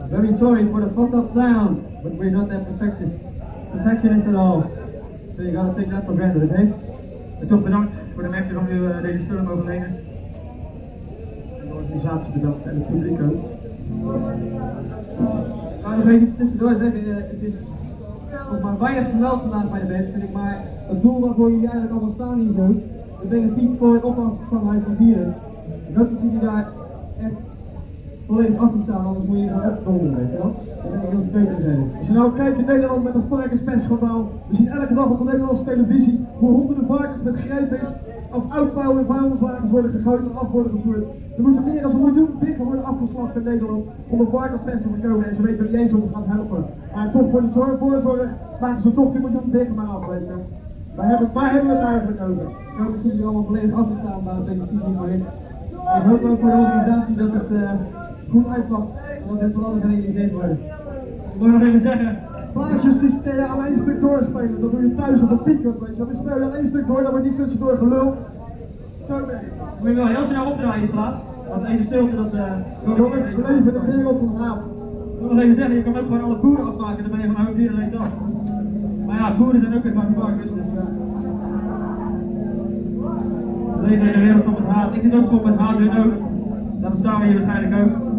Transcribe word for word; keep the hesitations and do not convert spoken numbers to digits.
Very sorry for the fucked up sound, but we're not that perfectionist, perfectionist at all. So you gotta take that for granted, oké? Okay? En toch bedankt voor de mensen om u uh, deze spullen mogen lenen. En de organisatie bedankt en het publiek ook. Ik ga nog even iets tussendoor zeggen, uh, het is nog maar weinig gemeld vandaag bij de band, vind ik, maar het doel waarvoor jullie eigenlijk allemaal staan hier zo, we brengen fiets voor het opvanghuis van Dieren. Ik hoop dat jullie daar echt volledig achter staan, anders moet je gaan opdonderen, weet je wel? Daar ben ik heel steun in zijn. Als je nou kijkt in Nederland met een varkenspestschandaal, we zien elke dag op de Nederlandse televisie hoe honderden varkens met greepvis als uitvouw in vuilniswagens worden gegooid en af worden gevoerd. Er moeten meer dan een miljoen biggen worden afgeslacht in Nederland om de varkenspest te voorkomen en ze weten er niet eens om te gaan helpen. Maar toch voor de zorg, voorzorg maken ze toch die miljoen biggen maar af, weet je. Waar hebben, waar hebben we het eigenlijk over? Ik hoop dat jullie allemaal volledig achter staan waar het benefit niet voor is. Ik hoop ook voor de organisatie dat het uh, goed uitpakt en dat dit vooral gerealiseerd wordt. Ik moet nog even zeggen. Baasjes die je aan één stuk doorspelen, dat doe je thuis op een pick-up, weet je. Dan speel je aan één stuk door, dan wordt niet tussendoor geluld. Zo ben je. Moet je wel heel snel opdraaien in plaats, want één stilte dat... Uh, Jongens, we leven in een wereld van haat. Ik wil nog even zeggen, je kan ook gewoon alle boeren afmaken, dan ben je van hoop dieren alleen af. Maar ja, boeren zijn ook weer vaak varkens, dus... Uh, we leven in een wereld van met haat. Ik zit ook vol met haat, hun ook. Dat bestaan we hier waarschijnlijk ook.